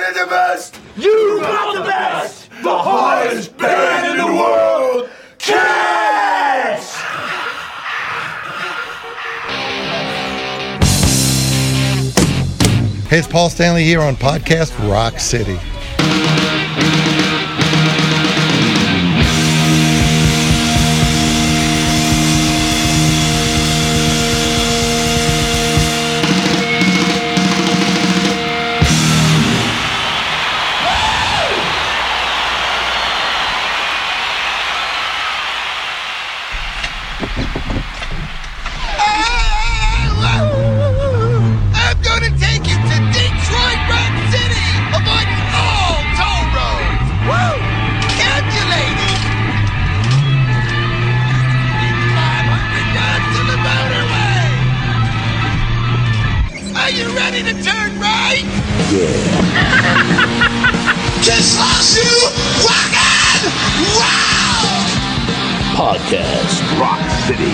wanted the best. You got the best. The hottest band in the world. Kiss! Hey, it's Paul Stanley here on Podcast Rock City. Podcast Rock City.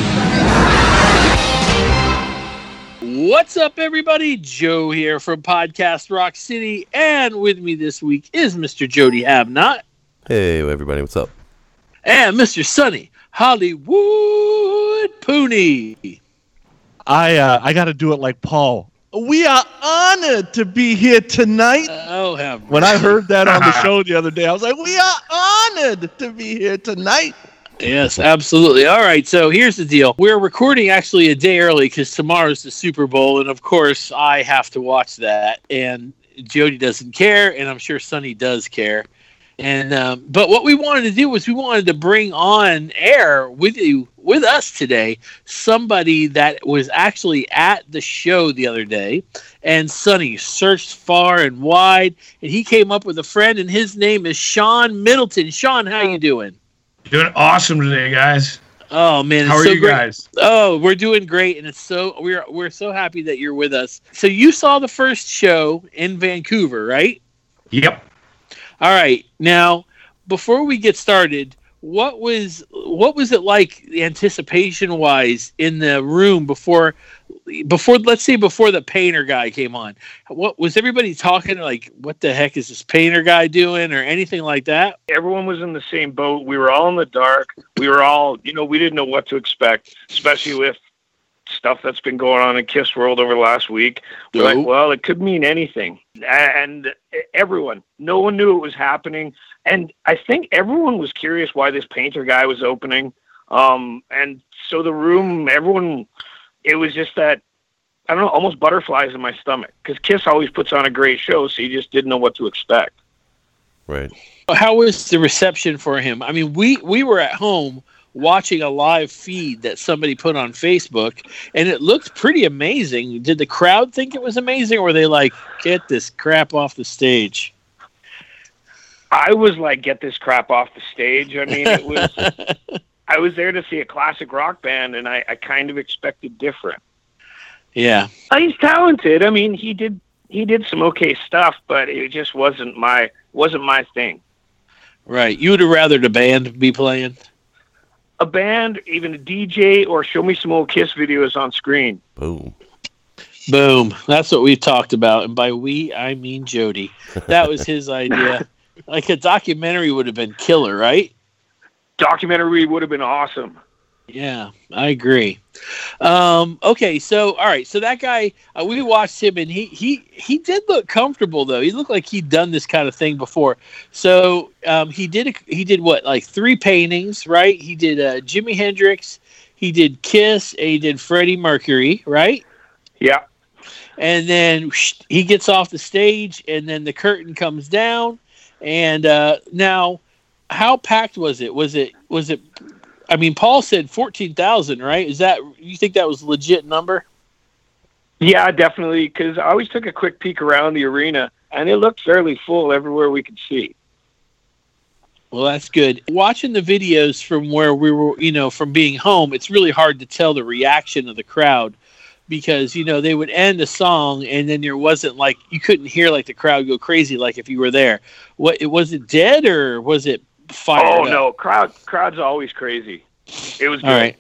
What's up, everybody? Joe here from Podcast Rock City, and with me this week is Mr. Jody Havnot. Hey, everybody, what's up? And Mr. Sonny Hollywood Pooney. I got to do it like Paul. We are honored to be here tonight. When I heard that on the show the other day, I was like, we are honored to be here tonight. Yes, absolutely. All right, so here's the deal. We're recording actually a day early because tomorrow's the Super Bowl, and of course I have to watch that, and Jody doesn't care, and I'm sure Sonny does care. And but what we wanted to do was we wanted to bring on air with us today somebody that was actually at the show the other day, and Sonny searched far and wide, and he came up with a friend, and his name is Sean Middleton. Sean, how you doing? Doing awesome today, guys. Oh man, how are you guys? Oh, we're doing great, and we're so happy that you're with us. So you saw the first show in Vancouver, right? Yep. All right. Now, before we get started, what was it like anticipation wise in the room before let's say before the painter guy came on? What was everybody talking like? What the heck is this painter guy doing, or anything like that? Everyone was in the same boat. We were all in the dark. We were all, we didn't know what to expect, especially with stuff that's been going on in Kiss World over the last week. We're like, well, it could mean anything. And no one knew it was happening. And I think everyone was curious why this painter guy was opening. And so the room, it was just that, I don't know, almost butterflies in my stomach. Because Kiss always puts on a great show, so you just didn't know what to expect. Right. How was the reception for him? I mean, we were at home watching a live feed that somebody put on Facebook, and it looked pretty amazing. Did the crowd think it was amazing, or were they like, get this crap off the stage? I was like, get this crap off the stage. I mean, it was. I was there to see a classic rock band, and I kind of expected different. Yeah. He's talented. I mean, he did some okay stuff, but it just wasn't my thing. Right. You would have rather the band be playing? A band, even a DJ, or show me some old Kiss videos on screen. Boom. That's what we talked about. And by we, I mean Jody. That was his idea. Like a documentary would have been killer, right? Documentary would have been awesome. Yeah, I agree. Okay, so all right, so that guy, we watched him, and he did look comfortable though. He looked like he'd done this kind of thing before. So he did what, like 3 paintings, right? He did Jimi Hendrix, he did Kiss, and he did Freddie Mercury, right? Yeah. And then he gets off the stage, and then the curtain comes down, and now, how packed was it? Was it? I mean, Paul said 14,000, right? You think that was a legit number? Yeah, definitely. Because I always took a quick peek around the arena, and it looked fairly full everywhere we could see. Well, that's good. Watching the videos from where we were, from being home, it's really hard to tell the reaction of the crowd because, they would end a song and then there wasn't like, you couldn't hear like the crowd go crazy like if you were there. Was it dead or was it fired up? No, crowd's always crazy. It was good. All right.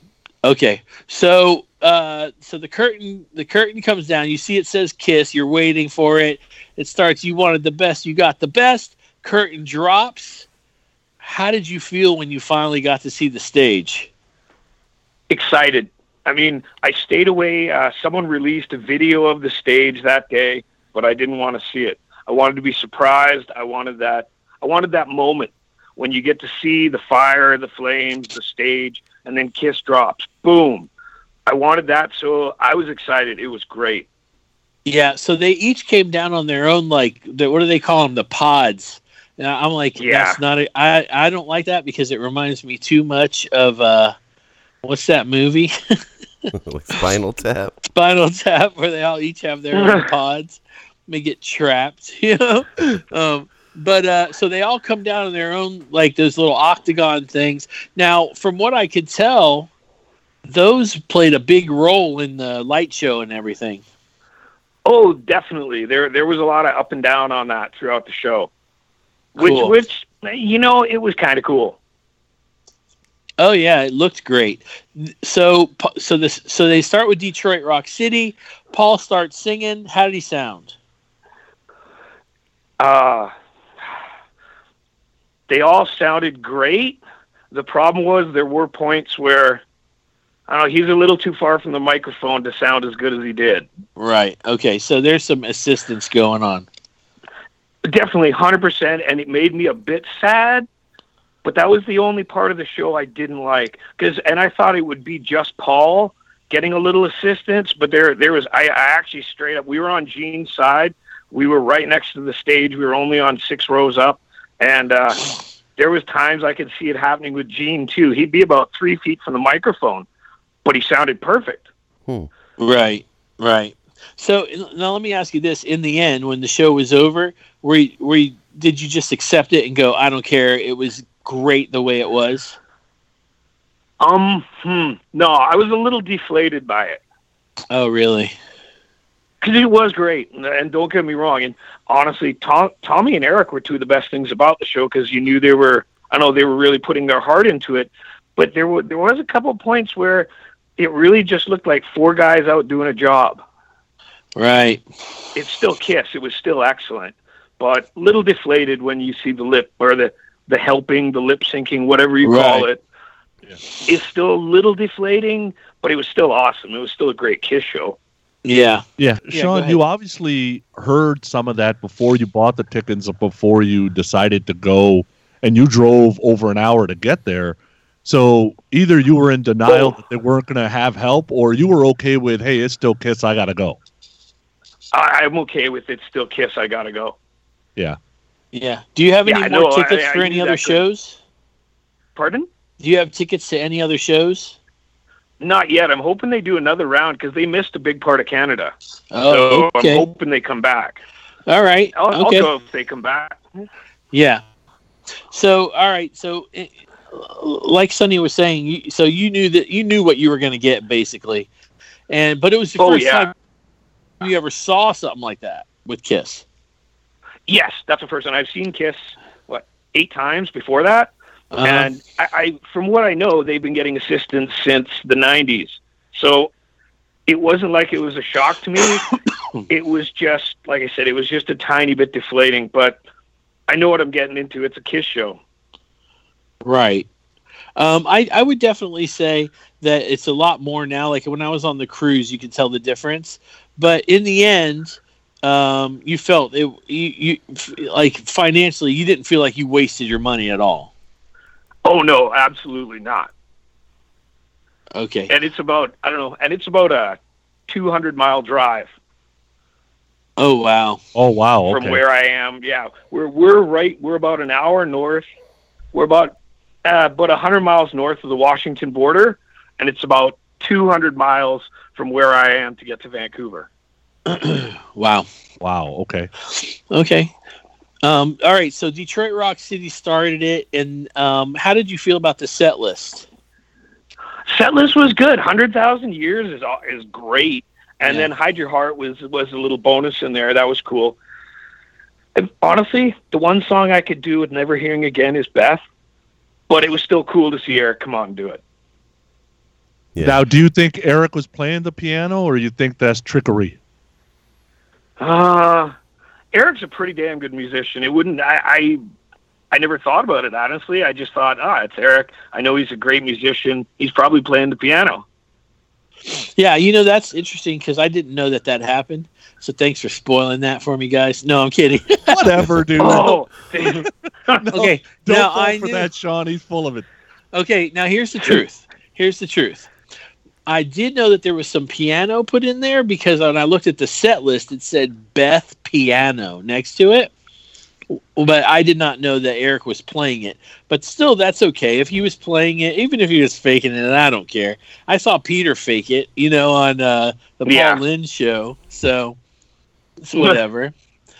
Okay, so the curtain comes down. You see it says Kiss. You're waiting for it. It starts. You wanted the best. You got the best. Curtain drops. How did you feel when you finally got to see the stage? Excited. I mean, I stayed away. Someone released a video of the stage that day, but I didn't want to see it. I wanted to be surprised. I wanted that moment when you get to see the fire, the flames, the stage, and then Kiss drops. Boom. I wanted that, so I was excited. It was great. Yeah, so they each came down on their own, like, what do they call them? The pods. And I'm like, that's not I don't like that because it reminds me too much of, what's that movie? Like Spinal Tap? Spinal Tap, where they all each have their own pods. They get trapped, you know? But so they all come down on their own, like those little octagon things. Now, from what I could tell, those played a big role in the light show and everything. Oh, definitely. There was a lot of up and down on that throughout the show, cool. which you know, it was kind of cool. Oh yeah, it looked great. So they start with Detroit Rock City. Paul starts singing. How did he sound? They all sounded great. The problem was there were points where, I don't know, he's a little too far from the microphone to sound as good as he did. Right. Okay. So there's some assistance going on. Definitely 100%. And it made me a bit sad, but that was the only part of the show I didn't like. And I thought it would be just Paul getting a little assistance, but there was, I actually straight up, we were on Gene's side. We were right next to the stage. We were only on 6 rows up. And there was times I could see it happening with Gene too. He'd be about 3 feet from the microphone, but he sounded perfect. Right. So now let me ask you this: in the end, when the show was over, did you just accept it and go, "I don't care"? It was great the way it was. No, I was a little deflated by it. Oh, really? Because it was great, and don't get me wrong. And honestly, Tommy and Eric were two of the best things about the show because you knew they were really putting their heart into it. But there was a couple of points where it really just looked like 4 guys out doing a job. Right. It's still Kiss. It was still excellent, but a little deflated when you see the lip or the helping, the lip syncing, whatever you call it. Yeah. It's still a little deflating, but it was still awesome. It was still a great Kiss show. Yeah. Sean, you obviously heard some of that before you bought the tickets, before you decided to go, and you drove over an hour to get there. So either you were in denial that they weren't going to have help, or you were okay with, hey, it's still Kiss, I got to go. I'm okay with it. Still Kiss, I got to go. Yeah. Do you have any more tickets for any other shows? Pardon? Do you have tickets to any other shows? Not yet. I'm hoping they do another round because they missed a big part of Canada. Oh, so I'm hoping they come back. All right. I'll go if they come back. Yeah. So, all right. So, like Sonny was saying, you knew what you were going to get basically, but it was the first time you ever saw something like that with Kiss. Yes, that's the first time. I've seen Kiss 8 times before that. And I, from what I know, they've been getting assistance since the 90s. So it wasn't like it was a shock to me. It was just, like I said, it was just a tiny bit deflating. But I know what I'm getting into. It's a Kiss show. Right. I would definitely say that it's a lot more now. Like when I was on the cruise, you could tell the difference. But in the end, you felt you like financially, you didn't feel like you wasted your money at all. Oh no, absolutely not. Okay. And it's about a 200-mile drive. Oh wow. Okay. From where I am. Yeah. We're about an hour north. We're about 100 miles north of the Washington border, and it's about 200 miles from where I am to get to Vancouver. Wow. Okay. All right, so Detroit Rock City started it, and how did you feel about the set list? Set list was good. 100,000 Years is great, and then Hide Your Heart was a little bonus in there. That was cool. And honestly, the one song I could do with Never Hearing Again is Beth, but it was still cool to see Eric come on and do it. Yeah. Now, do you think Eric was playing the piano, or you think that's trickery? Eric's a pretty damn good musician. It wouldn't. I never thought about it, honestly. I just thought, it's Eric. I know he's a great musician. He's probably playing the piano. Yeah, that's interesting because I didn't know that happened. So thanks for spoiling that for me, guys. No, I'm kidding. Whatever, dude. Oh, Okay, Don't now fall I for knew. that, Sean. He's full of it. Okay, now here's the truth. I did know that there was some piano put in there because when I looked at the set list, it said Beth Piano next to it. But I did not know that Eric was playing it. But still, that's okay. If he was playing it, even if he was faking it, I don't care. I saw Peter fake it, on the Paul Lynde show. So it's whatever.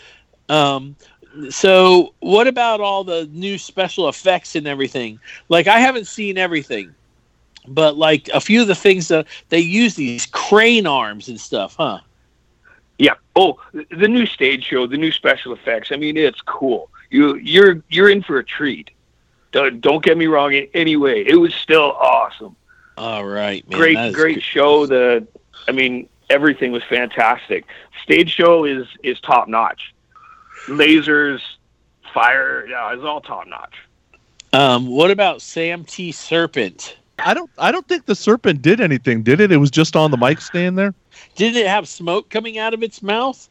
So what about all the new special effects and everything? Like, I haven't seen everything. But, like, a few of the things that they use these crane arms and stuff, huh? Yeah. Oh, the new stage show, the new special effects. I mean, it's cool. You're in for a treat. Don't get me wrong in any way. It was still awesome. All right, man. Great show. Everything was fantastic. Stage show is top notch. Lasers, fire, it's all top notch. What about Sam T. Serpent? I don't think the serpent did anything, did it? It was just on the mic stand there. Did it have smoke coming out of its mouth?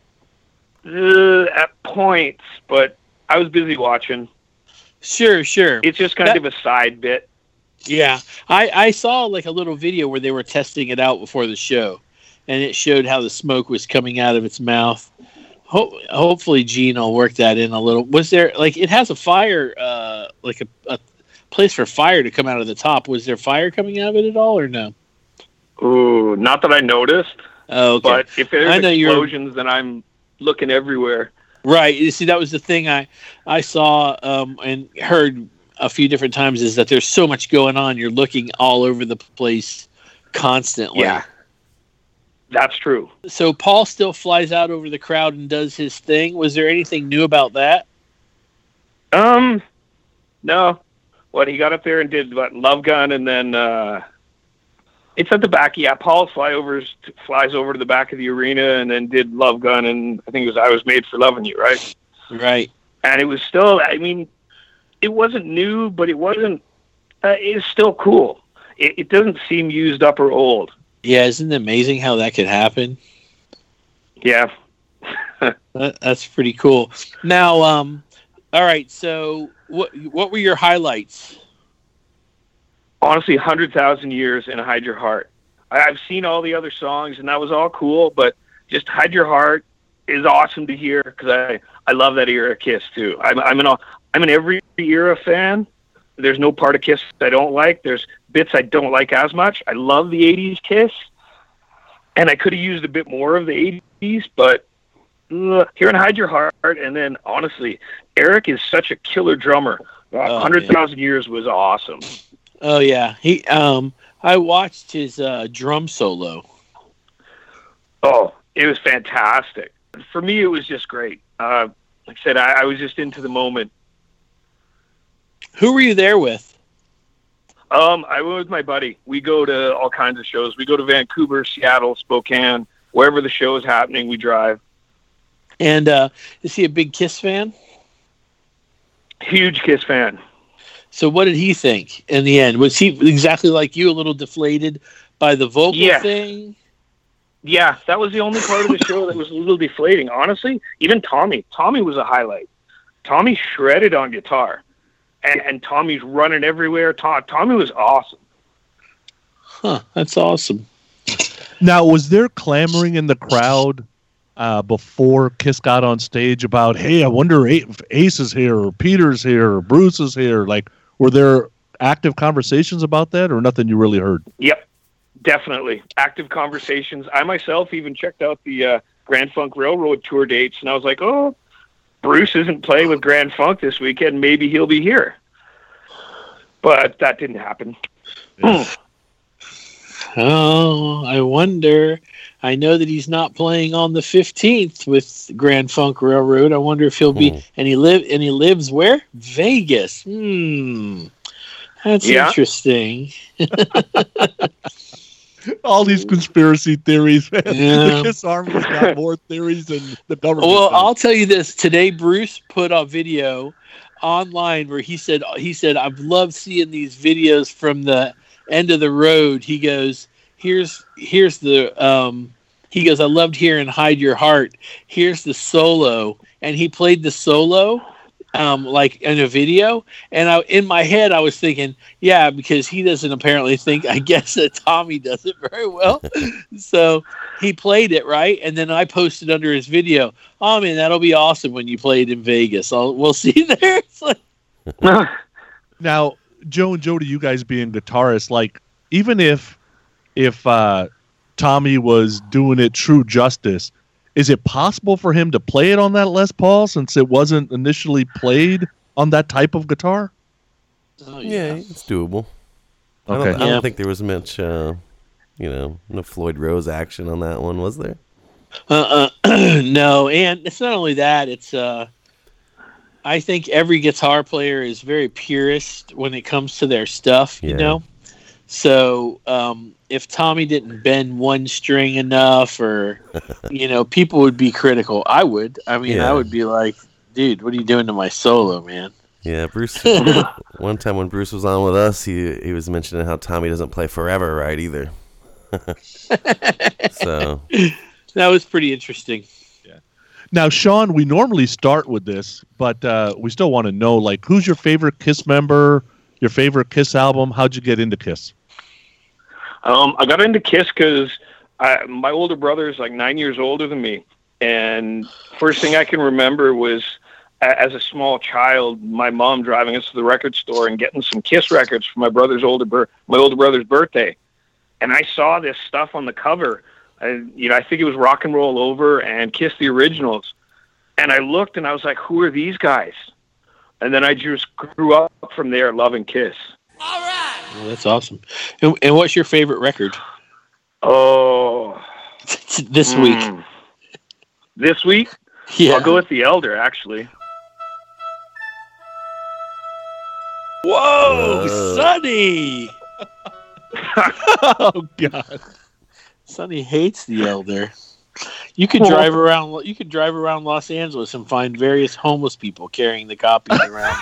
At points, but I was busy watching. Sure. It's just kind of a side bit. Yeah, I saw like a little video where they were testing it out before the show, and it showed how the smoke was coming out of its mouth. Hopefully, Gene will work that in a little. Was there it has a fire, like a place for fire to come out of the top? Was there fire coming out of it at all, or no? Ooh, not that I noticed. Oh, okay. But if there's explosions, then I'm looking everywhere. Right. You see, that was the thing I saw and heard a few different times is that there's so much going on. You're looking all over the place constantly. Yeah, that's true. So Paul still flies out over the crowd and does his thing. Was there anything new about that? No. What, he got up there and did Love Gun, and then it's at the back. Yeah, Paul flies over to the back of the arena and then did Love Gun, and I think it was I Was Made for Loving You, right? Right. And it was still, it wasn't new, but it wasn't, it's still cool. It doesn't seem used up or old. Yeah, isn't it amazing how that could happen? Yeah. That's pretty cool. Now, all right, so what were your highlights? Honestly, 100,000 Years and Hide Your Heart. I've seen all the other songs, and that was all cool, but just Hide Your Heart is awesome to hear because I love that era of Kiss, too. I'm an every era fan. There's no part of Kiss I don't like. There's bits I don't like as much. I love the 80s Kiss, and I could have used a bit more of the 80s, but hearing Hide Your Heart, and then, honestly, Eric is such a killer drummer. 100,000 Years was awesome. Oh, yeah. I watched his drum solo. Oh, it was fantastic. For me, it was just great. Like I said, I was just into the moment. Who were you there with? I went with my buddy. We go to all kinds of shows. We go to Vancouver, Seattle, Spokane, wherever the show is happening, we drive. And is he a big Kiss fan? Huge Kiss fan. So what did he think in the end? Was he exactly like you, a little deflated by the vocal thing? Yeah, that was the only part of the show that was a little deflating. Honestly, even Tommy was a highlight. Tommy shredded on guitar, and Tommy's running everywhere. Tommy was awesome. Huh, that's awesome. Now, was there clamoring in the crowd before Kiss got on stage about, hey, I wonder if Ace is here, or Peter's here, or Bruce is here? Like, were there active conversations about that, or nothing you really heard? Yep, definitely. Active conversations. I myself even checked out the Grand Funk Railroad tour dates, and I was like, oh, Bruce isn't playing with Grand Funk this weekend. Maybe he'll be here. But that didn't happen. Oh, I wonder. I know that he's not playing on the 15th with Grand Funk Railroad. I wonder if he'll be. And he lives where? Vegas. That's interesting. All these conspiracy theories, man. Yeah. The Kiss Army's got more theories than the government. Well, does. I'll tell you this. Today, Bruce put a video online where he said, I've loved seeing these videos from the end of the road. He goes, here's the, he goes, I loved hearing Hide Your Heart. Here's the solo. And he played the solo, like in a video. And in my head, I was thinking, yeah, because he doesn't apparently think, I guess, that Tommy does it very well. So he played it, right? And then I posted under his video, oh, man, that'll be awesome when you play it in Vegas. We'll see you there. It's like... Now, Joe and Jody, you guys being guitarists, like, even if Tommy was doing it true justice, is it possible for him to play it on that Les Paul since it wasn't initially played on that type of guitar? Oh, yeah, it's doable. Okay. I don't think there was much, no Floyd Rose action on that one, was there? No, and it's not only that, it's I think every guitar player is very purist when it comes to their stuff, you know? So if Tommy didn't bend one string enough or, people would be critical. I would. I mean, I would be like, dude, what are you doing to my solo, man? Yeah, Bruce. One time when Bruce was on with us, he was mentioning how Tommy doesn't play forever right either. So that was pretty interesting. Yeah. Now, Sean, we normally start with this, but we still want to know, like, who's your favorite Kiss member? Your favorite Kiss album? How'd you get into Kiss? I got into Kiss because my older brother is like 9 years older than me. And first thing I can remember was as a small child, my mom driving us to the record store and getting some Kiss records for my older brother's birthday. And I saw this stuff on the cover. I think it was Rock and Roll Over and Kiss the Originals. And I looked and I was like, who are these guys? And then I just grew up from there loving Kiss. All right. Well, that's awesome. And what's your favorite record? Oh. This week. This week? Yeah. I'll go with The Elder, actually. Whoa, Sonny! Oh, God. Sonny hates The Elder. You could drive around Los Angeles and find various homeless people carrying the copies around.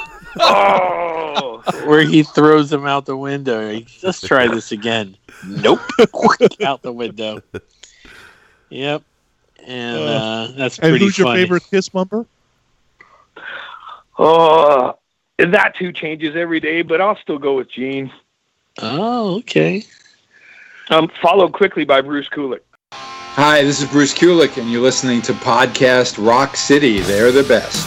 Oh, where he throws them out the window. Let's try this again. Nope, out the window. Yep, and that's pretty. And who's funny. Your favorite Kiss member? Oh, that too changes every day, but I'll still go with Gene. Oh, okay. Followed quickly by Bruce Kulick. Hi, this is Bruce Kulick, and you're listening to Podcast Rock City. They're the best.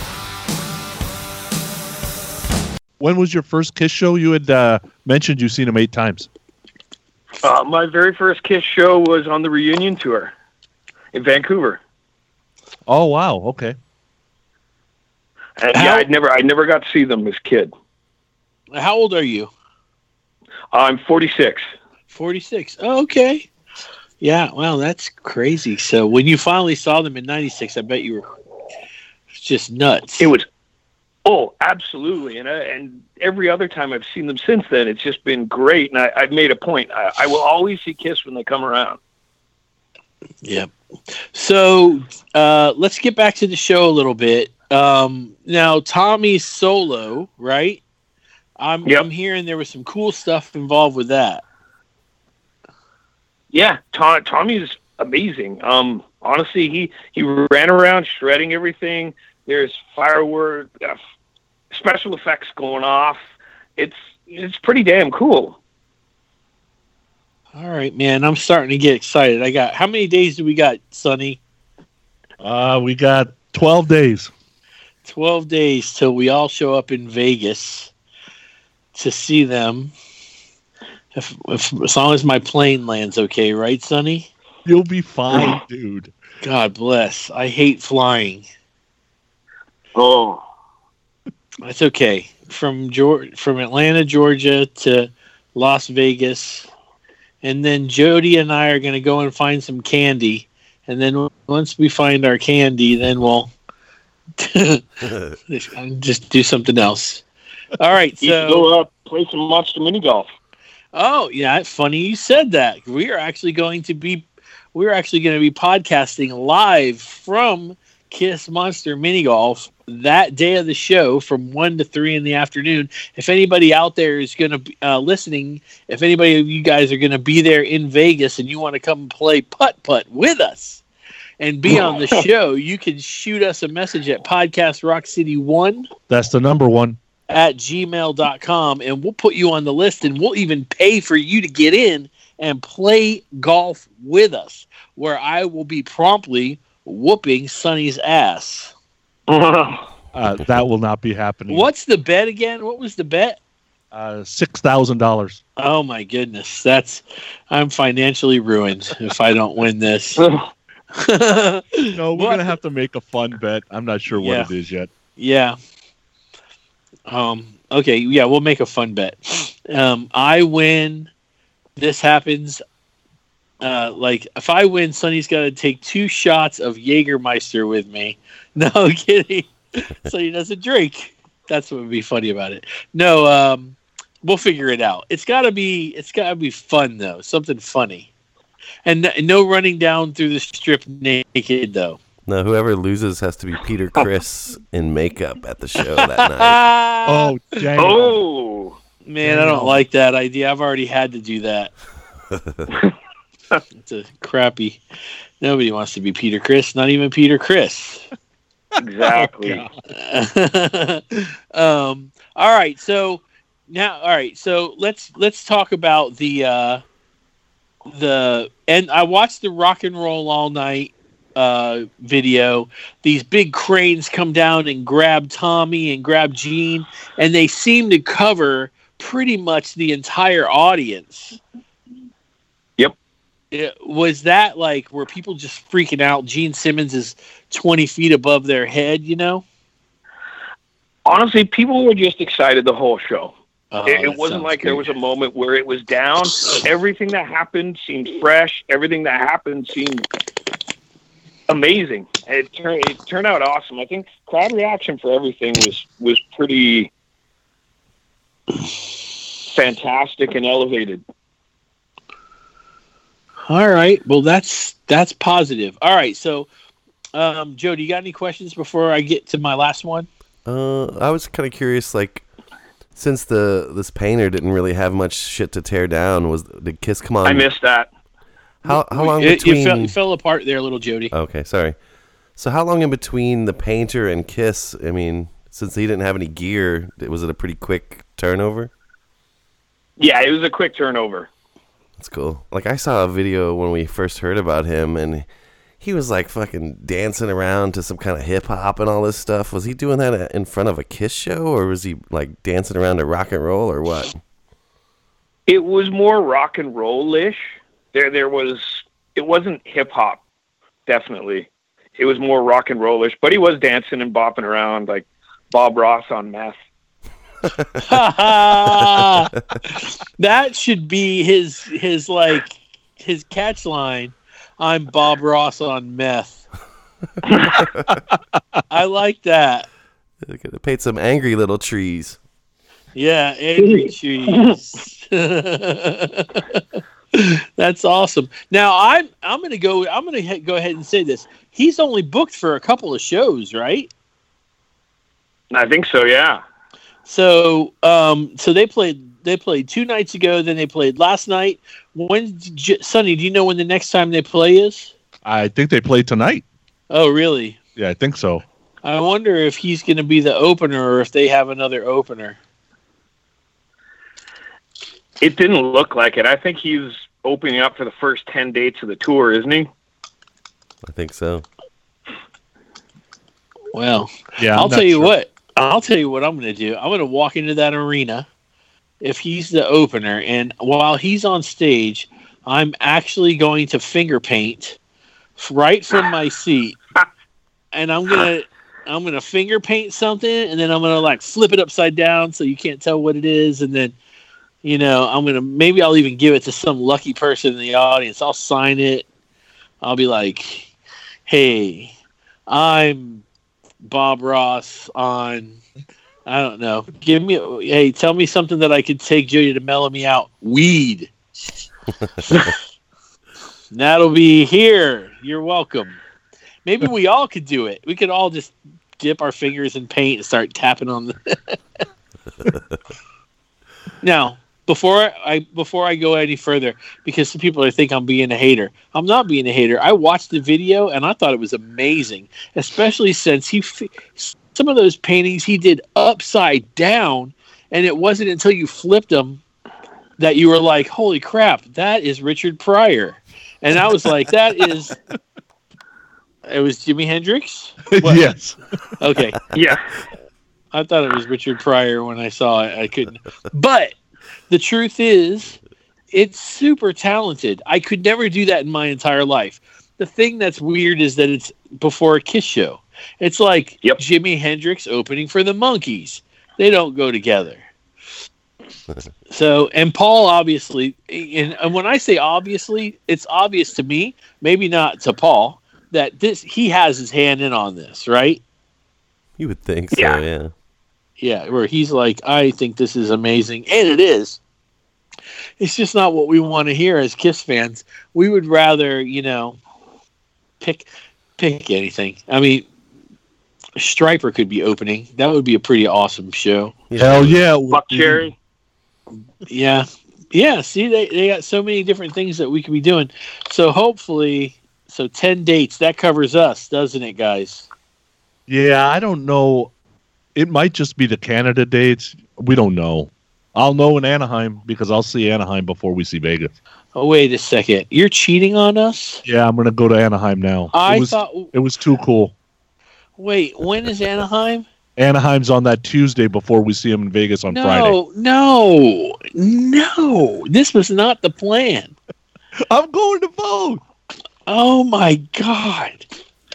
When was your first Kiss show? You had mentioned you've seen them 8 times. My very first Kiss show was on the reunion tour in Vancouver. Oh, wow. Okay. And I never got to see them as a kid. How old are you? I'm 46. 46. Oh, okay. Yeah, well, that's crazy. So when you finally saw them in 96, I bet you were just nuts. It was, absolutely. And every other time I've seen them since then, it's just been great. And I've made a point. I will always see Kiss when they come around. Yep. So let's get back to the show a little bit. Now, Tommy's solo, right? I'm hearing there was some cool stuff involved with that. Yeah, Tommy's amazing. Honestly, he ran around shredding everything. There's fireworks, special effects going off. It's pretty damn cool. All right, man. I'm starting to get excited. How many days do we got, Sonny? We got 12 days. 12 days till we all show up in Vegas to see them. If as long as my plane lands okay, right, Sonny? You'll be fine, dude. God bless. I hate flying. Oh. That's okay. From Atlanta, Georgia to Las Vegas. And then Jody and I are going to go and find some candy. And then once we find our candy, then we'll just do something else. All right. You go up play some Monster Mini Golf. Oh, yeah, funny you said that. We're actually going to be podcasting live from Kiss Monster Mini Golf that day of the show from 1 to 3 in the afternoon. If anybody out there is going to be listening, if anybody of you guys are going to be there in Vegas and you want to come play putt-putt with us and be on the show, you can shoot us a message at podcastrockcity1. That's the number one. At gmail.com, and we'll put you on the list, and we'll even pay for you to get in and play golf with us, where I will be promptly whooping Sonny's ass. That will not be happening. What's the bet again? What was the bet? $6,000. Oh my goodness, I'm financially ruined if I don't win this. No, we're gonna have to make a fun bet. I'm not sure what it is yet. Yeah. Okay, yeah, we'll make a fun bet. I win. This happens. If I win, Sonny's got to take 2 shots of Jägermeister with me. No kidding. So he doesn't drink. That's what would be funny about it. No, we'll figure it out. It's gotta be fun though. Something funny, and no running down through the strip naked though. No, whoever loses has to be Peter Criss in makeup at the show that night. Oh, dang. Oh, man, I don't like that idea. I've already had to do that. It's a crappy. Nobody wants to be Peter Criss, not even Peter Criss. Exactly. All right, so let's talk about the and I watched the Rock and Roll All Night video. These big cranes come down and grab Tommy and grab Gene, and they seem to cover pretty much the entire audience. Yep. Was that were people just freaking out? Gene Simmons is 20 feet above their head, you know? Honestly, people were just excited the whole show. Oh, it wasn't like there was a moment where it was down. Everything that happened seemed fresh. Everything that happened seemed amazing. It turned out awesome. I think crowd reaction for everything was pretty fantastic and elevated. All right. Well, that's positive. All right. So, Joe, do you got any questions before I get to my last one? I was kind of curious, since this painter didn't really have much shit to tear down, did Kiss come on? I missed that. How long between? You fell apart there, little Jody. Okay, sorry. So how long in between the painter and Kiss? I mean, since he didn't have any gear, was it a pretty quick turnover? Yeah, it was a quick turnover. That's cool. I saw a video when we first heard about him, and he was fucking dancing around to some kind of hip hop and all this stuff. Was he doing that in front of a Kiss show, or was he dancing around to rock and roll, or what? It was more rock and roll-ish. It wasn't hip hop, definitely. It was more rock and roll-ish, but he was dancing and bopping around like Bob Ross on meth. That should be his catch line. I'm Bob Ross on meth. I like that. They could have paid some angry little trees. Yeah, angry trees. That's awesome. Now I'm gonna go ahead and say this. He's only booked for a couple of shows, right? I think so. Yeah. So they played 2 nights ago. Then they played last night. Sonny, do you know when the next time they play is? I think they play tonight. Oh, really? Yeah, I think so. I wonder if he's going to be the opener or if they have another opener. It didn't look like it. I think he's opening up for the first 10 dates of the tour, isn't he? I think so. Well, yeah. I'll tell you what I'm going to do. I'm going to walk into that arena if he's the opener, and while he's on stage, I'm actually going to finger paint right from my seat, and I'm gonna finger paint something, and then I'm gonna flip it upside down so you can't tell what it is, and then maybe I'll even give it to some lucky person in the audience. I'll sign it. I'll be like, "Hey, I'm Bob Ross on I don't know. Tell me something that I could take Jody to mellow me out. Weed. That'll be here. You're welcome. Maybe we all could do it. We could all just dip our fingers in paint and start tapping on the. Now, before I go any further, because some people think I'm being a hater. I'm not being a hater. I watched the video and I thought it was amazing, especially since some of those paintings he did upside down, and it wasn't until you flipped them that you were like, "Holy crap, that is Richard Pryor," and I was like, "That is." It was Jimi Hendrix? Yes. Okay. Yeah. I thought it was Richard Pryor when I saw it. I couldn't. But the truth is, it's super talented. I could never do that in my entire life. The thing that's weird is that it's before a Kiss show. It's like Jimi Hendrix opening for the Monkees. They don't go together. So, and Paul obviously, and when I say obviously, it's obvious to me, maybe not to Paul, that he has his hand in on this, right? You would think so, yeah. Yeah, where he's like, I think this is amazing, and it is. It's just not what we want to hear as Kiss fans. We would rather, pick anything. I mean, Striper could be opening. That would be a pretty awesome show. Hell yeah. Buckcherry. Yeah. Yeah, see, they got so many different things that we could be doing. So hopefully, 10 dates, that covers us, doesn't it, guys? Yeah, I don't know. It might just be the Canada dates. We don't know. I'll know in Anaheim because I'll see Anaheim before we see Vegas. Oh, wait a second. You're cheating on us? Yeah, I'm going to go to Anaheim now. It was too cool. Wait, when is Anaheim? Anaheim's on that Tuesday before we see them in Vegas on Friday. No. This was not the plan. I'm going to vote. Oh, my God.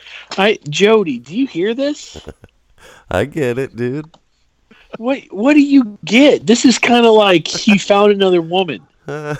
Jody, do you hear this? I get it, dude. What do you get? This is kind of like he found another woman. Nah,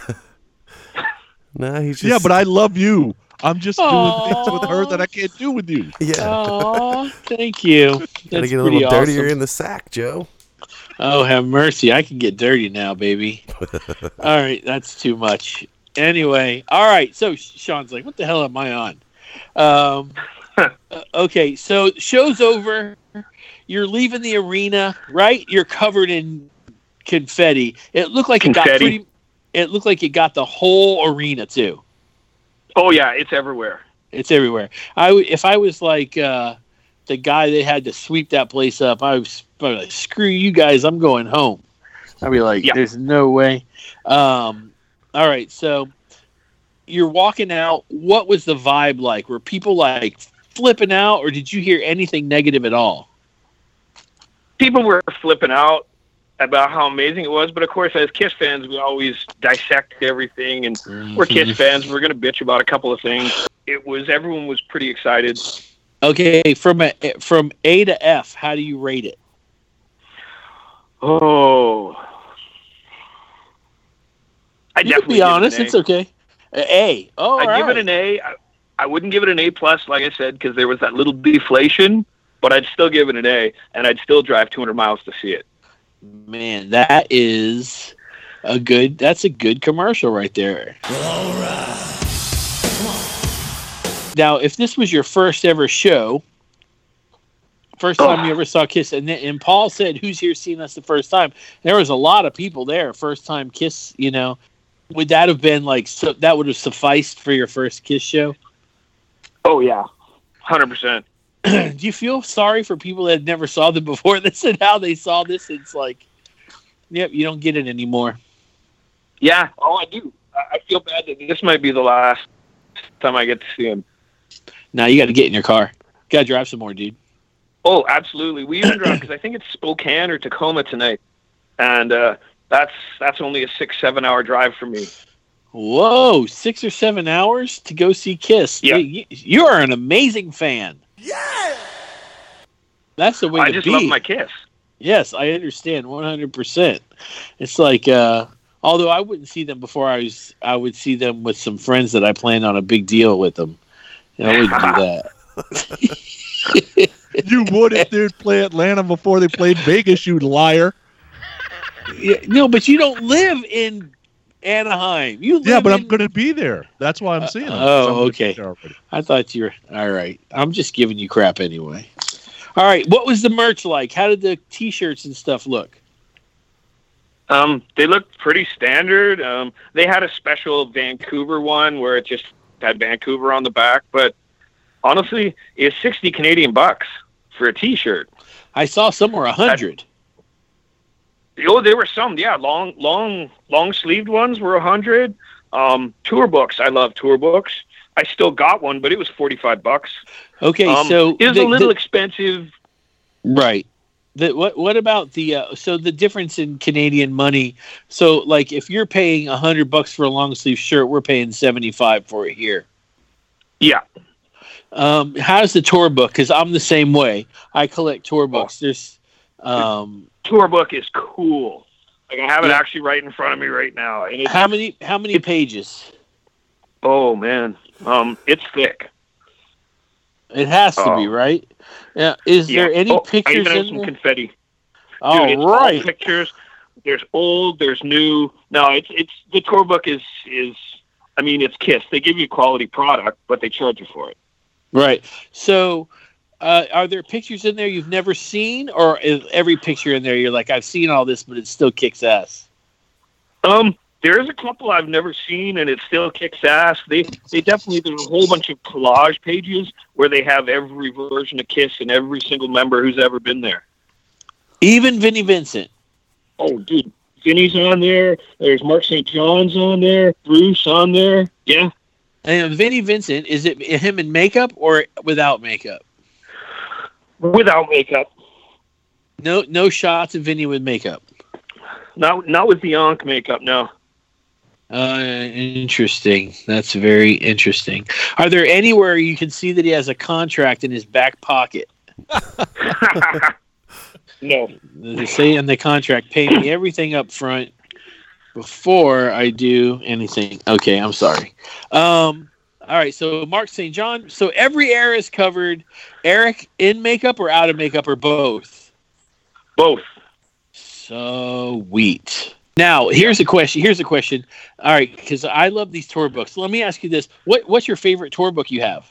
he's just... Yeah, but I love you. I'm just doing things with her that I can't do with you. Yeah. Aw, thank you. Gotta get a little dirtier in the sack, Joe. Oh, have mercy. I can get dirty now, baby. All right, that's too much. Anyway, all right. So Sean's like, what the hell am I on? Okay, so show's over. You're leaving the arena, right? You're covered in confetti. It looked like it looked like it got the whole arena too. Oh yeah, it's everywhere. It's everywhere. If I was like the guy that had to sweep that place up, I was like, screw you guys, I'm going home. I'd be like, there's no way. All right, so you're walking out. What was the vibe like? Were people like flipping out, or did you hear anything negative at all? People were flipping out about how amazing it was, but of course, as Kiss fans, we always dissect everything, and we're Kiss fans. We're going to bitch about a couple of things. Everyone was pretty excited. Okay, from A to F, how do you rate it? Oh, you can be honest. It's okay. A. Oh, I'd give it an A. I wouldn't give it an A+, like I said, because there was that little deflation, but I'd still give it an A, and I'd still drive 200 miles to see it. Man, that's a good commercial right there. All right. Now, if this was your first ever show, first time you ever saw Kiss, and Paul said, who's here seeing us the first time? There was a lot of people there, first time Kiss, Would that have been that would have sufficed for your first Kiss show? Oh, yeah. 100%. Do you feel sorry for people that never saw them before this and how they saw this? It's like, yep, you don't get it anymore. Yeah, I do. I feel bad that this might be the last time I get to see him. Now you got to get in your car. Got to drive some more, dude. Oh, absolutely. We even drive because I think it's Spokane or Tacoma tonight, and that's only a 6-7 hour drive for me. Whoa, 6 or 7 hours to go see Kiss. Yeah. You are an amazing fan. Yeah. That's the way to be. I just love my Kiss. Yes, I understand 100%. It's like, although I wouldn't see them before I would see them with some friends that I planned on a big deal with them. I wouldn't do that. You would if they'd play Atlanta before they played Vegas, you liar. Yeah, no, but you don't live in Anaheim. But I'm going to be there. That's why I'm seeing them. Okay. I thought you were all right. I'm just giving you crap anyway. All right. What was the merch like? How did the T-shirts and stuff look? They looked pretty standard. They had a special Vancouver one where it just had Vancouver on the back, but honestly, it's 60 Canadian bucks for a T-shirt. I saw somewhere 100. Oh, there were some, yeah. Long sleeved ones were 100. Tour books, I love tour books. I still got one, but it was $45. Okay, so it was a little expensive. Right. What about the difference in Canadian money? So, like, if you're paying $100 for a long sleeve shirt, we're paying $75 for it here. Yeah. How's the tour book? Because I'm the same way. I collect tour books. There's tour book is cool. Like, I have it actually right in front of me right now. And how many pages? Oh man, it's thick. It has to be, right? Yeah. Is there any pictures I even have in some there? confetti. All Dude, it's right. all pictures. There's old. There's new. No, it's the tour book is. I mean, it's KISS. They give you quality product, but they charge you for it. Right. So, are there pictures in there you've never seen, or is every picture in there you're like, I've seen all this, but it still kicks ass? There is a couple I've never seen, and it still kicks ass. They definitely, there's a whole bunch of collage pages where they have every version of KISS and every single member who's ever been there. Even Vinnie Vincent. Oh, dude. Vinny's on there. There's Mark St. John's on there. Bruce on there. Yeah. And Vinnie Vincent, is it him in makeup or without makeup? Without makeup. No shots of Vinny with makeup. Not with the Ankh makeup, no. Interesting. That's very interesting. Are there anywhere you can see that he has a contract in his back pocket? No. They say in the contract, pay me everything up front before I do anything. Okay, I'm sorry. All right, so Mark St. John. So every era is covered. Eric in makeup or out of makeup or both? Both. Sweet. Now, here's a question. All right, because I love these tour books. Let me ask you this. What's your favorite tour book you have?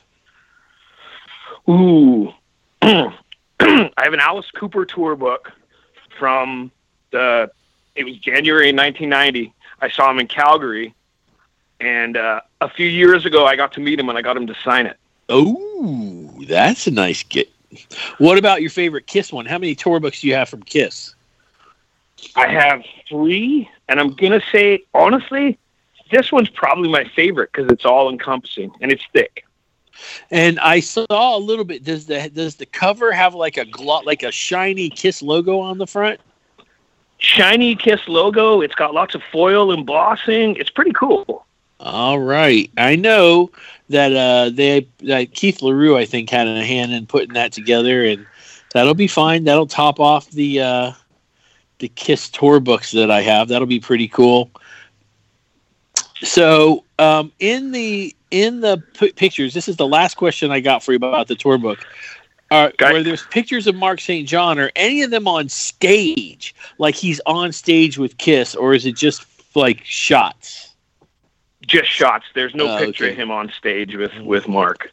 Ooh. I have an Alice Cooper tour book from it was January 1990. I saw him in Calgary, and a few years ago I got to meet him and I got him to sign it. Oh, that's a nice get. What about your favorite KISS one? How many tour books do you have from KISS? I have 3, and I'm going to say, honestly, this one's probably my favorite because it's all-encompassing, and it's thick. And I saw a little bit. Does the cover have like a shiny KISS logo on the front? Shiny KISS logo. It's got lots of foil embossing. It's pretty cool. All right. I know that Keith LaRue, I think, had a hand in putting that together, and that'll be fine. That'll top off the KISS tour books that I have. That'll be pretty cool. So, in the pictures, this is the last question I got for you about the tour book. Where there's pictures of Mark St. John, are any of them on stage? Like he's on stage with KISS, or is it just like shots? Just shots. There's no picture of him on stage with Mark.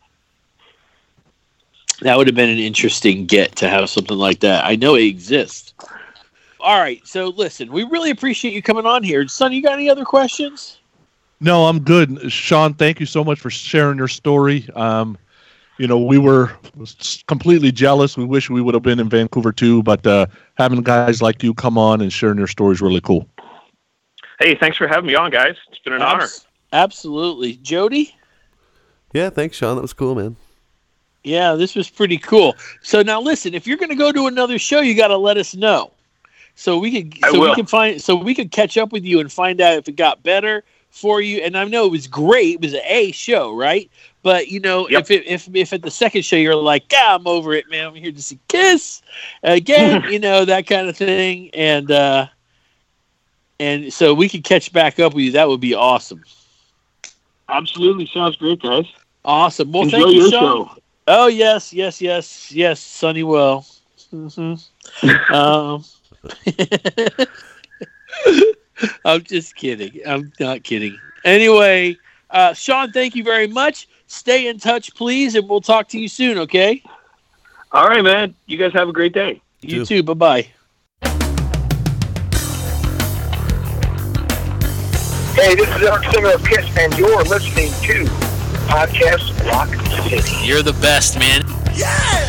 That would have been an interesting get to have something like that. I know it exists. All right, so listen, we really appreciate you coming on here. Son, you got any other questions? No, I'm good. Sean, thank you so much for sharing your story. We were completely jealous. We wish we would have been in Vancouver too, but having guys like you come on and sharing your story is really cool. Hey, thanks for having me on, guys. It's been an honor. Absolutely. Jody? Yeah, thanks, Sean. That was cool, man. Yeah, this was pretty cool. So now listen, if you're going to go to another show, you got to let us know. So we could catch up with you and find out if it got better for you. And I know it was great. It was an A show, right? But if at the second show you're like, I'm over it, man. I'm here to see KISS again, that kind of thing. And so we could catch back up with you. That would be awesome. Absolutely, sounds great, guys. Awesome. Well, enjoy thank you, your Sean. show. Oh yes, Sonny will. Mm-hmm. I'm just kidding. I'm not kidding. Anyway, Sean, thank you very much. Stay in touch, please, and we'll talk to you soon, okay? All right, man. You guys have a great day. You too. Bye-bye. Hey, this is Eric Singer of Kiss, and you're listening to Podcast Rock City. You're the best, man. Yeah!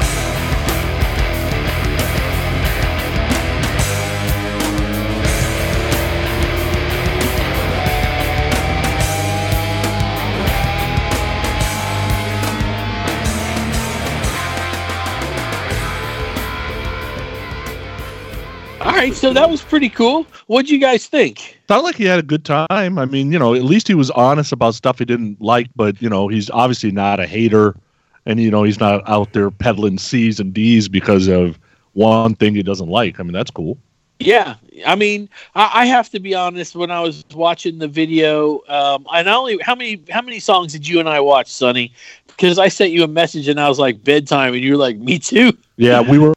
All right, so that was pretty cool. What'd you guys think? Sounded like he had a good time. I mean, at least he was honest about stuff he didn't like, but, he's obviously not a hater, and, he's not out there peddling C's and D's because of one thing he doesn't like. I mean, that's cool. Yeah, I mean, I have to be honest. When I was watching the video, and only how many songs did you and I watch, Sonny? Because I sent you a message and I was like bedtime, and you were like, me too. Yeah,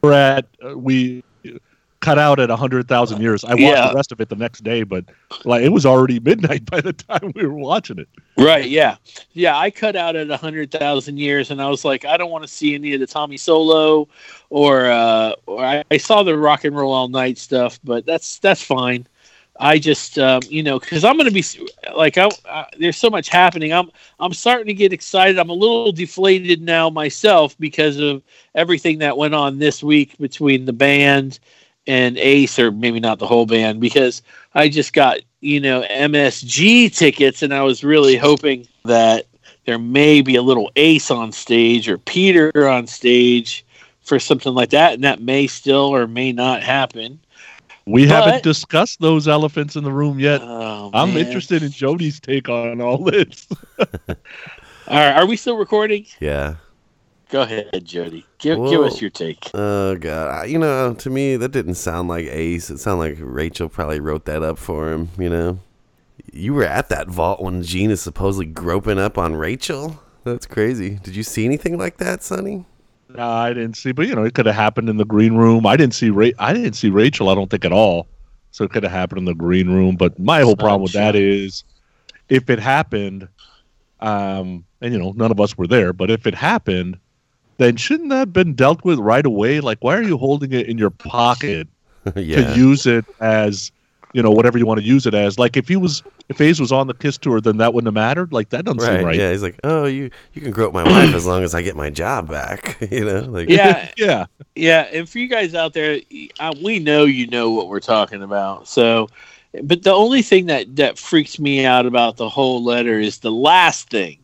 we cut out at 100,000 years. I watched the rest of it the next day, but it was already midnight by the time we were watching it. Right? Yeah. I cut out at 100,000 years, and I was like, I don't want to see any of the Tommy Solo, or I saw the Rock and Roll All Night stuff, but that's fine. I just because I'm going to be like, there's so much happening. I'm starting to get excited. I'm a little deflated now myself because of everything that went on this week between the band and Ace, or maybe not the whole band, because I just got, MSG tickets, and I was really hoping that there may be a little Ace on stage or Peter on stage for something like that, and that may still or may not happen. We haven't discussed those elephants in the room yet. Oh, I'm interested in Jody's take on all this. All right, are we still recording? Yeah. Go ahead, Jody. Give us your take. Oh, God. To me, that didn't sound like Ace. It sounded like Rachel probably wrote that up for him, You were at that vault when Gene is supposedly groping up on Rachel? That's crazy. Did you see anything like that, Sonny? No, I didn't see. But, it could have happened in the green room. I didn't see Rachel, I don't think, at all. So it could have happened in the green room. But my whole problem with that is, if it happened, and, none of us were there, but if it happened, then shouldn't that have been dealt with right away? Like, why are you holding it in your pocket to use it as, whatever you want to use it as? Like, if Ace was on the Kiss tour, then that wouldn't have mattered. Like, that doesn't seem right. Yeah, he's like, oh, you can grope my wife as long as I get my job back. Like, yeah. And for you guys out there, we know you know what we're talking about. So, but the only thing that freaks me out about the whole letter is the last thing.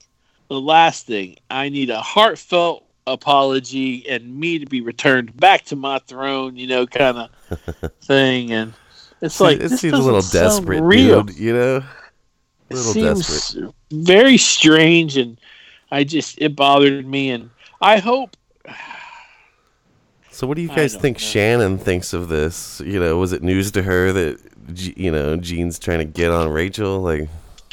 I need a heartfelt apology and me to be returned back to my throne, kind of thing. And it's like, it seems a little desperate, real. Dude, a little desperate. Very strange, and it bothered me, and I hope. So what do you guys think Shannon thinks of this? Was it news to her that Gene's trying to get on Rachel? Like,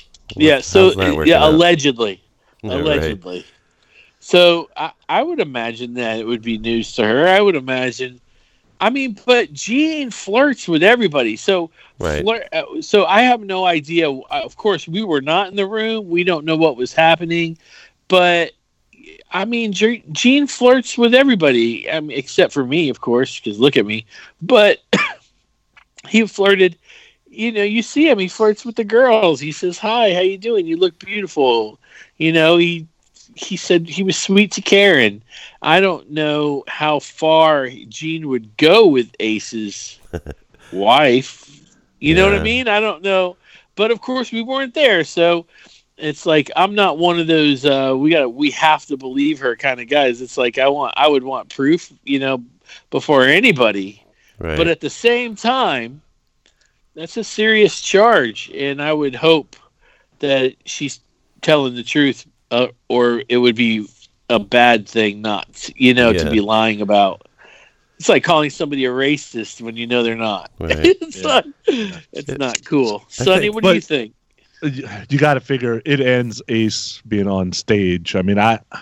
allegedly. Right. So I would imagine that it would be news to her. I would imagine. I mean, but Gene flirts with everybody. So, right. So I have no idea. Of course, we were not in the room. We don't know what was happening. But, I mean, Gene flirts with everybody. I mean, except for me, of course, because look at me. But he flirted. You see him. He flirts with the girls. He says, hi, how you doing? You look beautiful. He said he was sweet to Karen. I don't know how far Gene would go with Ace's wife. You know what I mean? I don't know. But of course we weren't there. So it's like, I'm not one of those we have to believe her kind of guys. It's like I would want proof, before anybody. Right. But at the same time, that's a serious charge, and I would hope that she's telling the truth. Or it would be a bad thing not, to be lying about. It's like calling somebody a racist when they're not. Right. It's not cool. Sonny, what do you think? You got to figure it ends Ace being on stage. I mean,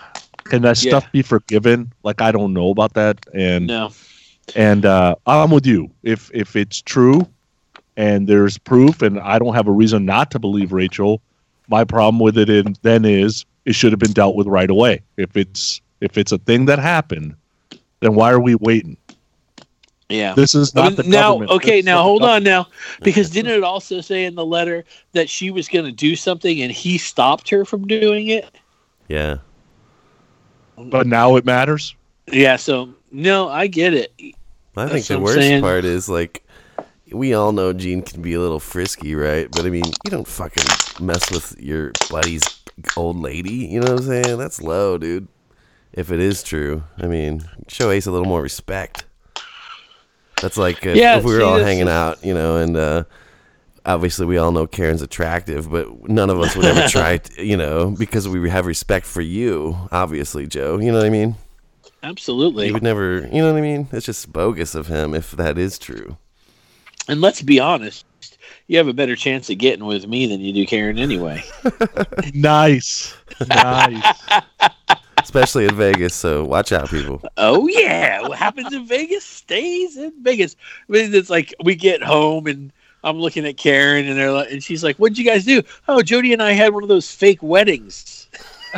Can that stuff be forgiven? Like, I don't know about that. And no. And I'm with you. If it's true and there's proof and I don't have a reason not to believe Rachel, my problem with it then is it should have been dealt with right away. If it's a thing that happened, then why are we waiting? Yeah. This is not the government. Okay, now hold on now. Because didn't it also say in the letter that she was going to do something and he stopped her from doing it? Yeah. But now it matters? Yeah, so, no, I get it. I think the worst part is, like, we all know Gene can be a little frisky, right? But, I mean, you don't fucking mess with your buddy's old lady. You know what I'm saying? That's low, dude. If it is true. I mean, show Ace a little more respect. That's like if we were all hanging out, you know, and obviously we all know Karen's attractive, but none of us would ever try, you know, because we have respect for you, obviously, Joe. You know what I mean? Absolutely. He would never, you know what I mean? It's just bogus of him if that is true. And let's be honest, you have a better chance of getting with me than you do Karen anyway. Nice. Especially in Vegas, so watch out, people. Oh, yeah. What happens in Vegas stays in Vegas. I mean, it's like we get home and I'm looking at Karen and she's like, "What'd you guys do?" "Oh, Jody and I had one of those fake weddings."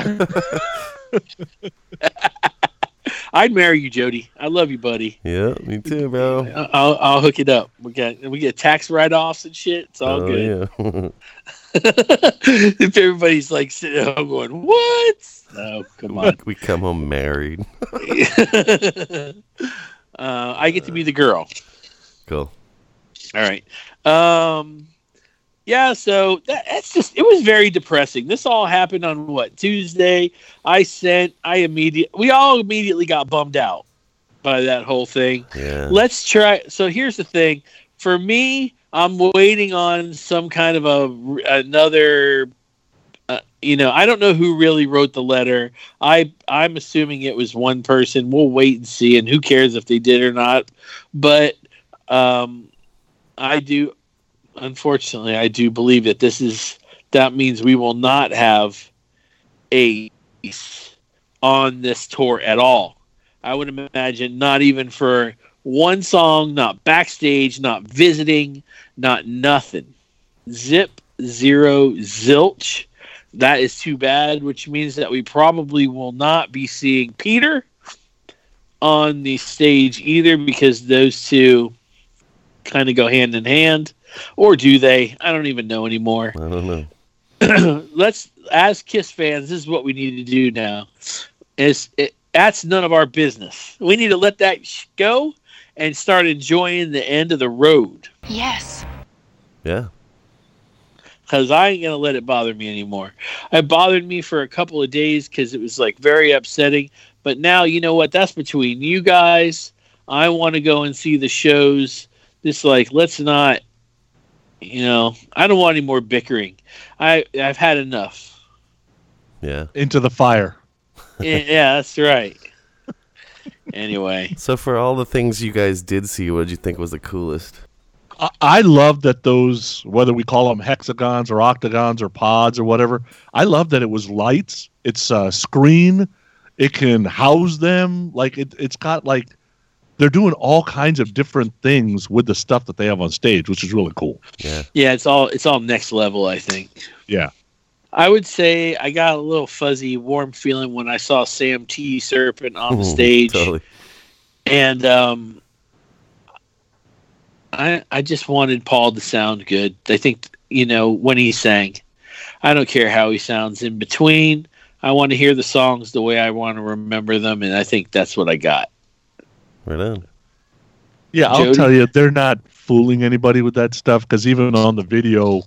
I'd marry you, Jody. I love you, buddy. Yeah, me too, bro. I'll hook it up. We get tax write-offs and shit. It's all good. Yeah. If everybody's like sitting at home going, "What?" No, come on. We come home married. I get to be the girl. Cool. All right. Yeah, so that's just, it was very depressing. This all happened on Tuesday. We all immediately got bummed out by that whole thing. Yeah. Let's try. So here's the thing. For me, I'm waiting on some kind of another, I don't know who really wrote the letter. I'm assuming it was one person. We'll wait and see, and who cares if they did or not. But unfortunately, I do believe that means we will not have Ace on this tour at all. I would imagine not even for one song, not backstage, not visiting, not nothing. Zip, zero, zilch. That is too bad, which means that we probably will not be seeing Peter on the stage either, because those two kind of go hand in hand. Or do they? I don't even know anymore. I don't know. As Kiss fans, this is what we need to do now. That's none of our business. We need to let that go and start enjoying the end of the road. Yes. Yeah. Because I ain't going to let it bother me anymore. It bothered me for a couple of days because it was like very upsetting. But now, you know what? That's between you guys. I want to go and see the shows. Just like, let's not, I don't want any more bickering. I've had enough. Yeah. Into the fire. Yeah, that's right. Anyway. So for all the things you guys did see, what did you think was the coolest? I love that those, whether we call them hexagons or octagons or pods or whatever, I love that it was lights. It's a screen. It can house them. Like it's got like, they're doing all kinds of different things with the stuff that they have on stage, which is really cool. Yeah. Yeah, it's all next level, I think. Yeah. I would say I got a little fuzzy, warm feeling when I saw Sam T. Serpent on the stage. Totally. And I just wanted Paul to sound good. I think, when he sang, I don't care how he sounds in between. I want to hear the songs the way I want to remember them, and I think that's what I got. Right on. Yeah, I'll tell you, they're not fooling anybody with that stuff, because even on the video,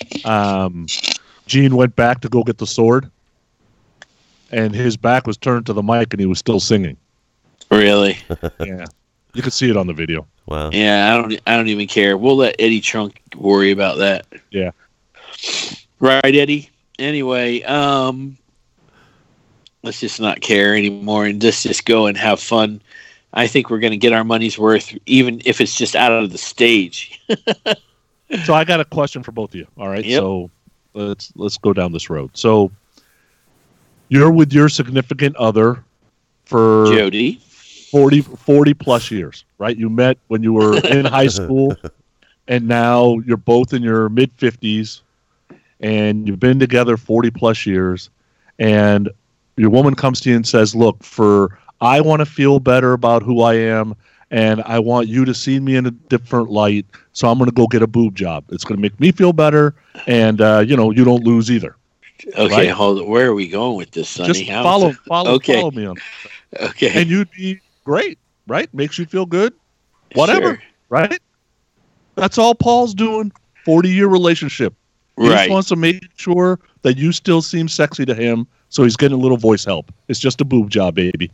Gene went back to go get the sword, and his back was turned to the mic, and he was still singing. Really? Yeah. You can see it on the video. Wow. Yeah, I don't even care. We'll let Eddie Trunk worry about that. Yeah. Right, Eddie? Anyway, let's just not care anymore and just go and have fun. I think we're going to get our money's worth, even if it's just out of the stage. So I got a question for both of you. All right. Yep. So let's go down this road. So you're with your significant other for Jody 40 plus years, right? You met when you were in high school, and now you're both in your mid 50s, and you've been together 40 plus years, and your woman comes to you and says, look, I want to feel better about who I am, and I want you to see me in a different light, so I'm going to go get a boob job. It's going to make me feel better, and you don't lose either. Okay, right? hold on. Where are we going with this, Sonny? Just follow me on. Okay. And you'd be great, right? Makes you feel good. Whatever, Sure. right? That's all Paul's doing. 40-year relationship. He Right. just wants to make sure that you still seem sexy to him, so he's getting a little voice help. It's just a boob job, baby.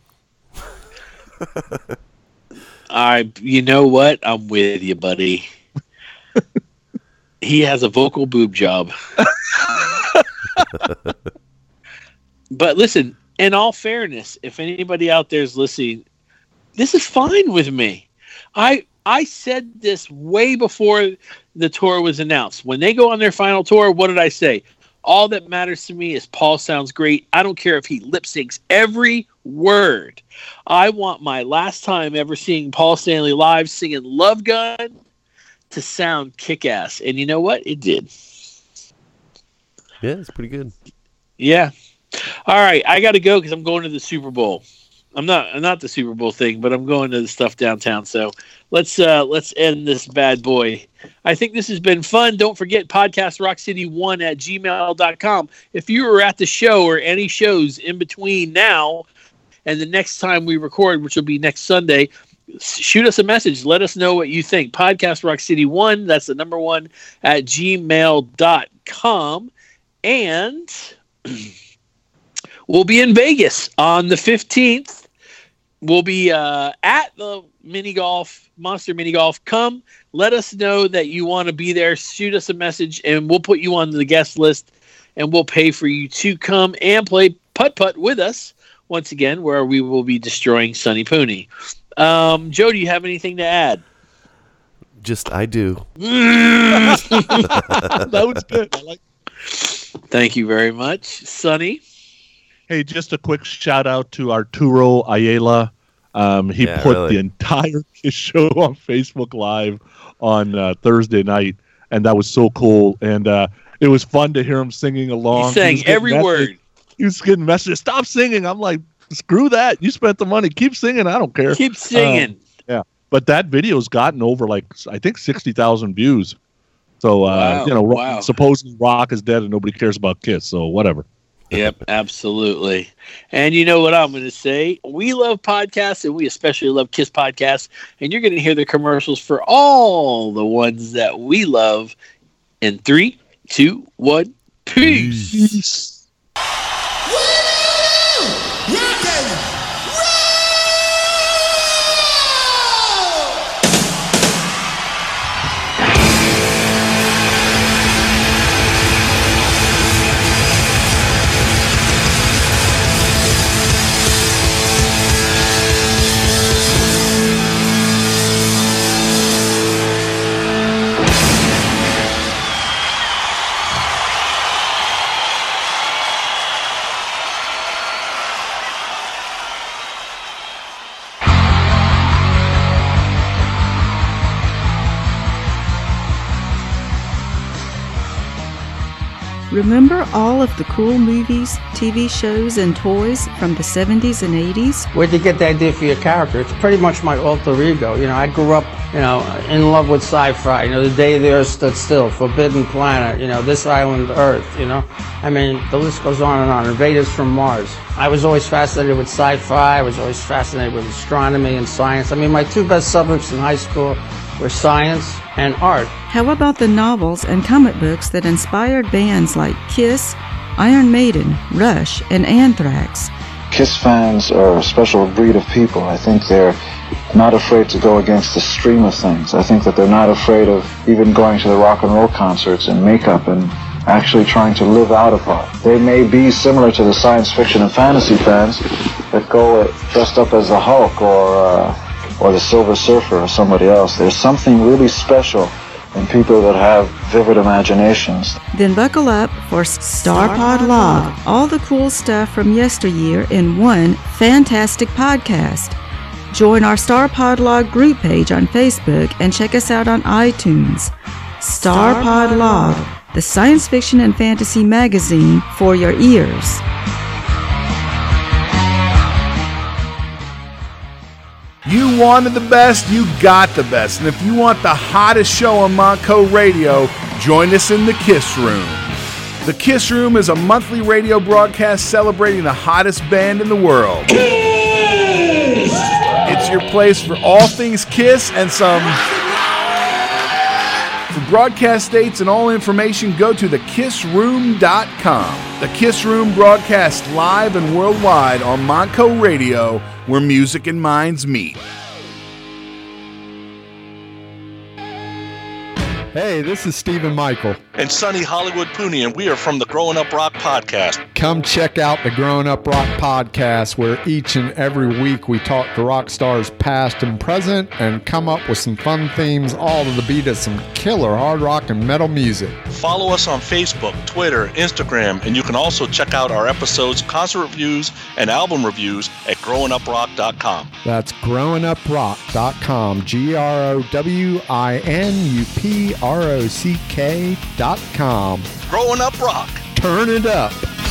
You know what? I'm with you, buddy. He has a vocal boob job. But listen, in all fairness, if anybody out there is listening, this is fine with me. I said this way before the tour was announced. When they go on their final tour, what did I say? All that matters to me is Paul sounds great. I don't care if he lip syncs every word. I want my last time ever seeing Paul Stanley live singing Love Gun to sound kick-ass. And you know what? It did. Yeah, it's pretty good. Yeah. All right, I got to go because I'm going to the Super Bowl. I'm not the Super Bowl thing, but I'm going to the stuff downtown. So let's end this bad boy. I think this has been fun. Don't forget podcastrockcity1@gmail.com. If you were at the show or any shows in between now and the next time we record, which will be next Sunday, shoot us a message. Let us know what you think. podcastrockcity1, that's the number 1, @gmail.com. And we'll be in Vegas on the 15th. We'll be at the Monster Mini Golf. Come, let us know that you want to be there. Shoot us a message, and we'll put you on the guest list, and we'll pay for you to come and play putt-putt with us once again, where we will be destroying Sonny Pooney. Joe, do you have anything to add? Just I do. That was good. I like. Thank you very much, Sonny. Hey, just a quick shout out to Arturo Ayala. He put the entire Kiss show on Facebook Live on Thursday night, and that was so cool. And it was fun to hear him singing along. He sang every word. He was getting messages. Stop singing. I'm like, screw that. You spent the money. Keep singing. I don't care. Keep singing. Yeah. But that video's gotten over, I think 60,000 views. So, supposedly Rock is dead and nobody cares about Kiss. So, whatever. Yep, absolutely. And you know what I'm going to say? We love podcasts, and we especially love Kiss podcasts. And you're going to hear the commercials for all the ones that we love in 3, 2, 1. Peace. Remember all of the cool movies, TV shows, and toys from the 70s and 80s? Where'd you get the idea for your character? It's pretty much my alter ego. I grew up, in love with sci-fi. The Day the Earth Stood Still, Forbidden Planet, This Island Earth, I mean, the list goes on and on. Invaders from Mars. I was always fascinated with sci-fi. I was always fascinated with astronomy and science. I mean, my two best subjects in high school were science and art. How about the novels and comic books that inspired bands like Kiss, Iron Maiden, Rush, and Anthrax? Kiss fans are a special breed of people. I think they're not afraid to go against the stream of things. I think that they're not afraid of even going to the rock and roll concerts in makeup and actually trying to live out a part. They may be similar to the science fiction and fantasy fans that go dressed up as the Hulk or the Silver Surfer or somebody else. There's something really special and people that have vivid imaginations. Then buckle up for Starpod Log, all the cool stuff from yesteryear in one fantastic podcast. Join our Starpod Log group page on Facebook and check us out on iTunes. Starpod Log, the science fiction and fantasy magazine for your ears. You wanted the best, you got the best. And if you want the hottest show on Montco Radio, join us in the Kiss Room. The Kiss Room is a monthly radio broadcast celebrating the hottest band in the world. Kiss! It's your place for all things Kiss and some... For broadcast dates and all information, go to thekissroom.com. The Kiss Room broadcasts live and worldwide on Montco Radio, where music and minds meet. Hey, this is Stephen Michael. And Sonny Hollywood Pooney, and we are from the Growing Up Rock Podcast. Come check out the Growing Up Rock Podcast, where each and every week we talk to rock stars past and present and come up with some fun themes, all to the beat of some killer hard rock and metal music. Follow us on Facebook, Twitter, Instagram, and you can also check out our episodes, concert reviews, and album reviews at growinguprock.com. That's growinguprock.com, growinguprock.com. Growing Up Rock. Turn it up.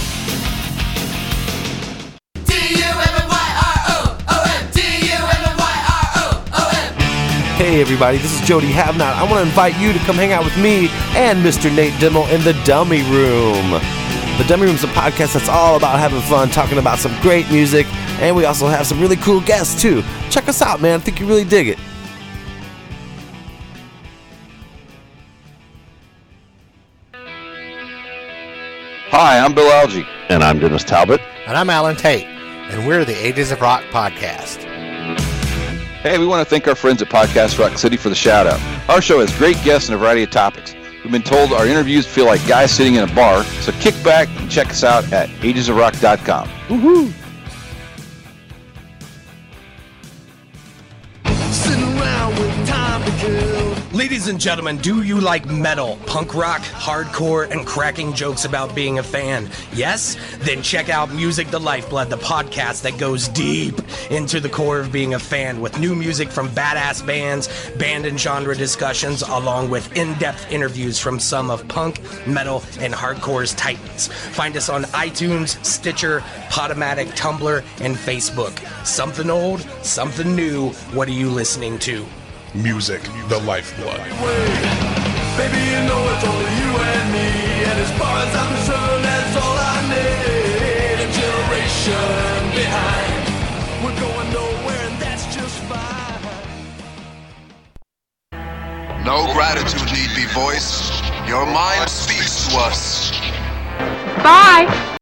Hey everybody, this is Jody Havnot. I want to invite you to come hang out with me and Mr. Nate Dimmel in the Dummy Room. The Dummy Room's a podcast that's all about having fun, talking about some great music, and we also have some really cool guests too. Check us out, man. I think you really dig it. Hi, I'm Bill Alge. And I'm Dennis Talbot. And I'm Alan Tate. And we're the Ages of Rock podcast. Hey, we want to thank our friends at Podcast Rock City for the shout out. Our show has great guests and a variety of topics. We've been told our interviews feel like guys sitting in a bar, so kick back and check us out at agesofrock.com. Woohoo! Sitting around with time to kill. Ladies and gentlemen, do you like metal, punk rock, hardcore, and cracking jokes about being a fan? Yes? Then check out Music the Lifeblood, the podcast that goes deep into the core of being a fan with new music from badass bands, band and genre discussions, along with in-depth interviews from some of punk, metal, and hardcore's titans. Find us on iTunes, Stitcher, Podomatic, Tumblr, and Facebook. Something old, something new. What are you listening to? Music, the lifeblood. Baby, you know it's only you and me, and as far as I'm concerned, that's all I need. A generation behind, we're going nowhere, and that's just fine. No gratitude need be voiced. Your mind speaks to us. Bye.